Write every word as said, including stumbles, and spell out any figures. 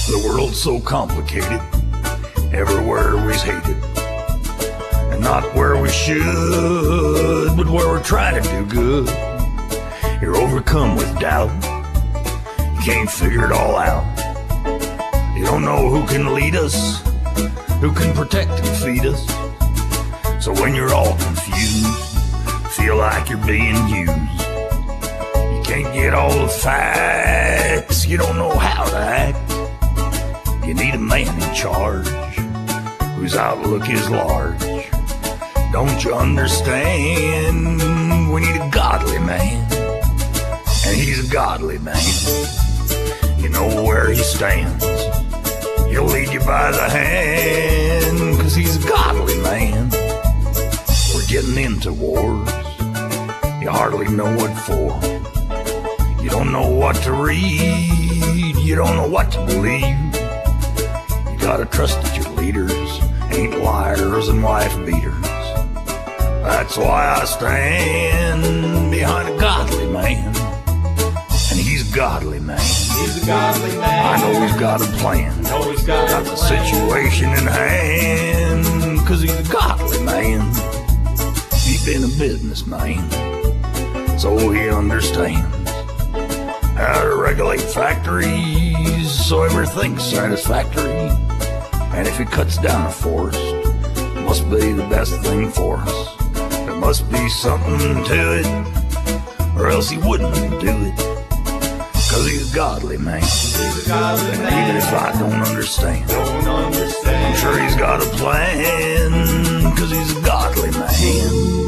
The world's so complicated, everywhere we's hated. And not where we should, but where we're trying to do good. You're overcome with doubt, you can't figure it all out. You don't know who can lead us, who can protect and feed us. So when you're all confused, feel like you're being used. You can't get all the facts, you don't know how to act. You need a man in charge, whose outlook is large. Don't you understand? We need a godly man, and he's a godly man. You know where he stands, he'll lead you by the hand, 'cause he's a godly man. We're getting into wars, you hardly know what for. You don't know what to read, you don't know what to believe. You gotta trust that your leaders ain't liars and wife beaters. That's why I stand behind a godly man, and he's a godly man. He's a godly man. I know he's got a plan, know he's got, got a the plan. situation in hand, 'cause he's a godly man. He's been a businessman, so he understands how to regulate factories so everything's satisfactory. And if he cuts down a forest, it must be the best thing for us. There must be something to it, or else he wouldn't do it. 'Cause he's a godly man. He's a godly And man. even if I don't understand, Don't understand. I'm sure he's got a plan, 'cause he's a godly man.